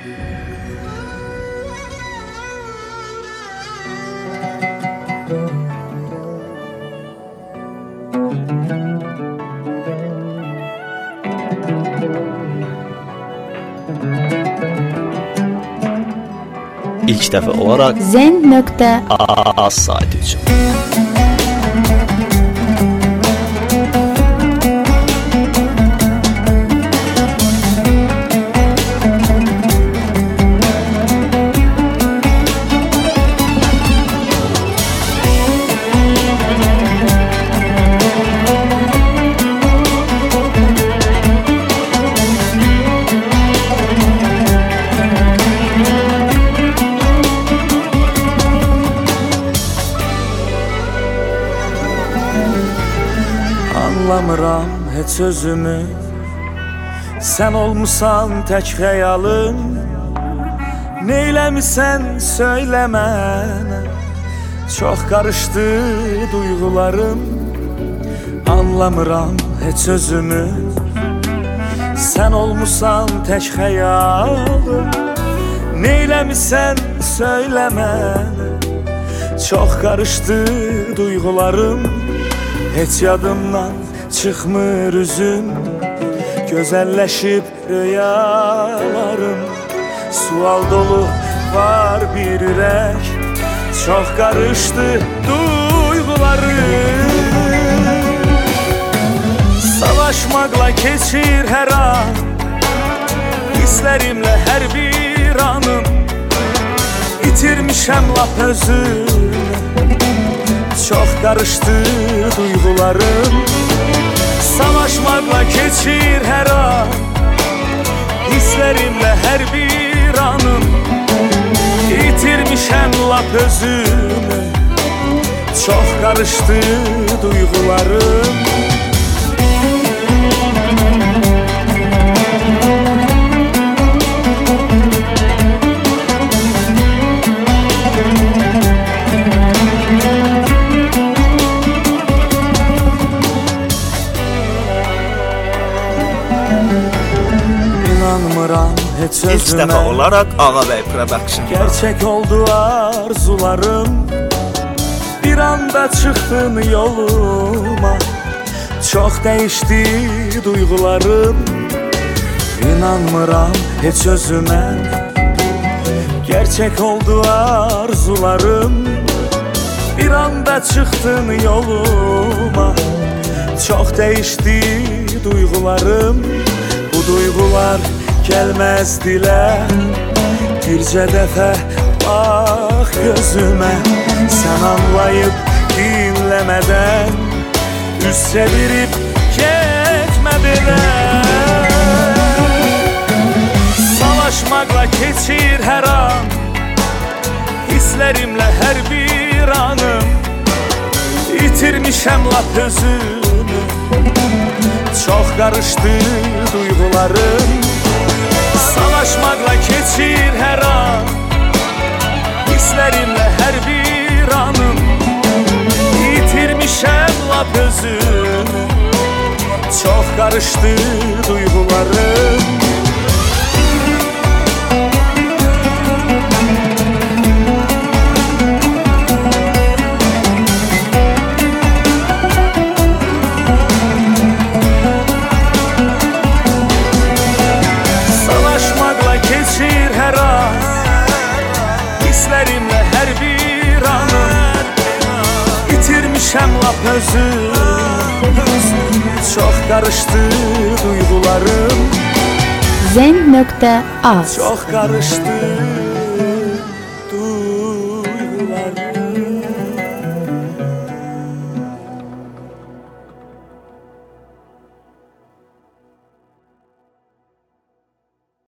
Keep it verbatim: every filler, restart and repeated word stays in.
İlk dəfə olaraq zen nöqtə A saiti üçün. Anlamıram heç özümü, sən olmusan tək xəyalım. Neyləmisən söylə mənə, çox qarışdı duyğularım. Anlamıram heç özümü, sən olmusan tək xəyalım. Neyləmisən söylə mənə, çox qarışdı duyğularım. Heç yadımdan çıxmır üzün, gözəlləşib rüyalarım. Sual dolu var bir ürək, çox qarışdı duyğularım. Savaşmaqla keçir hər an, hisslərimlə hər bir anım. İtirmişəm lap özümü, çox qarışdı duyğularım. Savaşmaqla keçir hər an, hisslərimlə hər bir anım. İtirmişəm lap özümü, çox qarışdı duyğularım. İnanmıram heç özümə, İlk dəfə olaraq Ağabey Production. Gerçek oldu arzularım, bir anda çıktın yoluma. Çok değişti duygularım. İnanmıram heç özümə, gerçek oldu arzularım. Bir anda çıktın yoluma, çok değişti duygularım. Bu duygular gelmez dile, bircə dəfə bax gözümə. Sən anlayıb dinləmədən, üz çevirib getmə belə. Savaşmaqla keçir hər an, hisslərimlə hər bir anım. İtirmişəm lap özümü, çox qarışdı duyğularım. Savaşmaqla keçir hər an, hisslərimlə hər bir anım. İtirmişəm lap özümü, çox qarışdı duyğularım. Hisslərimlə hər bir anım, itirmişəm lap özüm. Çox qarışdı duyğularım. zen nöqtə A Çox qarışdı